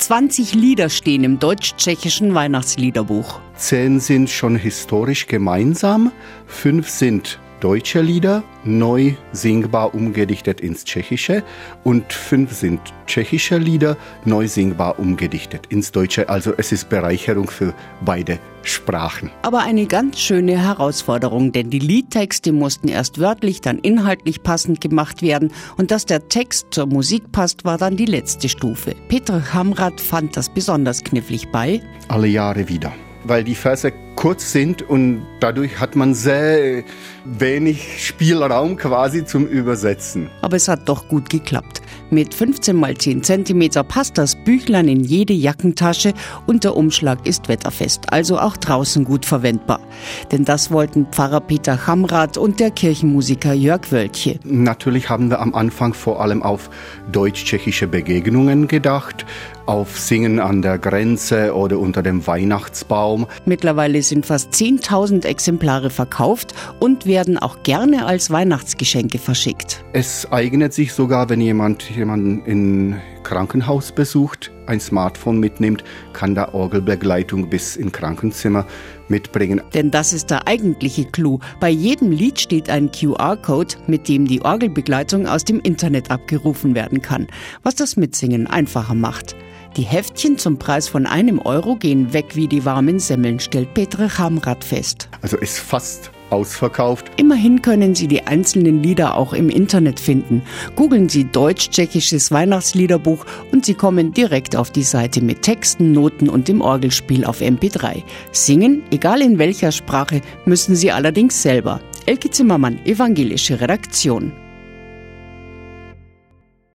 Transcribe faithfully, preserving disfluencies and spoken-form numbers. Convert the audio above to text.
zwanzig Lieder stehen im deutsch-tschechischen Weihnachtsliederbuch. Zehn sind schon historisch gemeinsam, fünf sind deutsche Lieder, neu singbar umgedichtet ins Tschechische, und fünf sind tschechische Lieder, neu singbar umgedichtet ins Deutsche. Also es ist Bereicherung für beide Sprachen. Aber eine ganz schöne Herausforderung, denn die Liedtexte mussten erst wörtlich, dann inhaltlich passend gemacht werden, und dass der Text zur Musik passt, war dann die letzte Stufe. Petr Hamrat fand das besonders knifflig bei Alle Jahre wieder. Weil die Verse kurz sind und dadurch hat man sehr wenig Spielraum quasi zum Übersetzen. Aber es hat doch gut geklappt. Mit fünfzehn mal zehn Zentimeter passt das Büchlein in jede Jackentasche und der Umschlag ist wetterfest, also auch draußen gut verwendbar. Denn das wollten Pfarrer Petr Hamrat und der Kirchenmusiker Jörg Wöltje. Natürlich haben wir am Anfang vor allem auf deutsch-tschechische Begegnungen gedacht, auf Singen an der Grenze oder unter dem Weihnachtsbaum. Mittlerweile sind fast zehntausend Exemplare verkauft und werden auch gerne als Weihnachtsgeschenke verschickt. Es eignet sich sogar, wenn jemand jemanden im Krankenhaus besucht, ein Smartphone mitnimmt, kann da Orgelbegleitung bis ins Krankenzimmer mitbringen. Denn das ist der eigentliche Clou. Bei jedem Lied steht ein Q R-Code, mit dem die Orgelbegleitung aus dem Internet abgerufen werden kann, was das Mitsingen einfacher macht. Die Heftchen zum Preis von einem Euro gehen weg wie die warmen Semmeln, stellt Petr Hamrat fest. Also ist fast ausverkauft. Immerhin können Sie die einzelnen Lieder auch im Internet finden. Googeln Sie deutsch-tschechisches Weihnachtsliederbuch und Sie kommen direkt auf die Seite mit Texten, Noten und dem Orgelspiel auf M P drei. Singen, egal in welcher Sprache, müssen Sie allerdings selber. Elke Zimmermann, evangelische Redaktion.